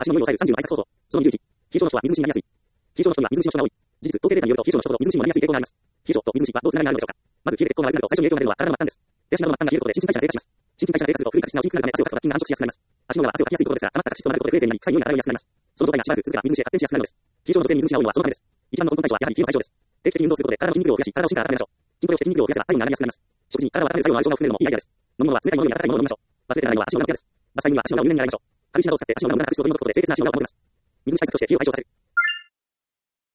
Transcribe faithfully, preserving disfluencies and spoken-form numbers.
足の匂いを抑えるさんじゅうの挨拶方法。そのにじゅういち。冷え性の人は水虫になりやすい。冷え性の人には水虫の人が多い。事実、統計データによると、冷え性の人ほど水虫にもなりやすい傾向があります。冷え性と水虫はどうつながりがあるのでしょうか。まず、冷えで血行が悪くなると最初に影響が出るのは体の末端です。手足などの末端が冷えることで新陳代謝が低下します。新陳代謝が低下すると古い角質が大きくなるため汗をかくと雑菌が繁殖しやすくなります。足の裏は汗をかきやすいところですが、溜まった角質となることで不衛生になり、臭い匂いが漂いやすくなります。その状態がしばらく続けば水虫へ発展しやすくなるのです。冷え性の女性に水虫が多いのはそのためです。一番の根本対処はやはり冷えの解消です。定期的に運動することで体の筋肉量を増やし、体を芯から温めましょう。筋トレをして筋肉量を増やせば体温が上がりやすくなります。食事に体を温める作用のある生姜を含めるのもいいアイデアです。飲むものは冷たいものより温かいものを飲みましょう。忘れてならないのは足の裏のケアです。伐採には足の裏を入念に洗いましょう。軽石などを使って足の裏を無駄な角質を取り除くことで清潔な足の裏を保てます。水虫対策として冷えを解消させる。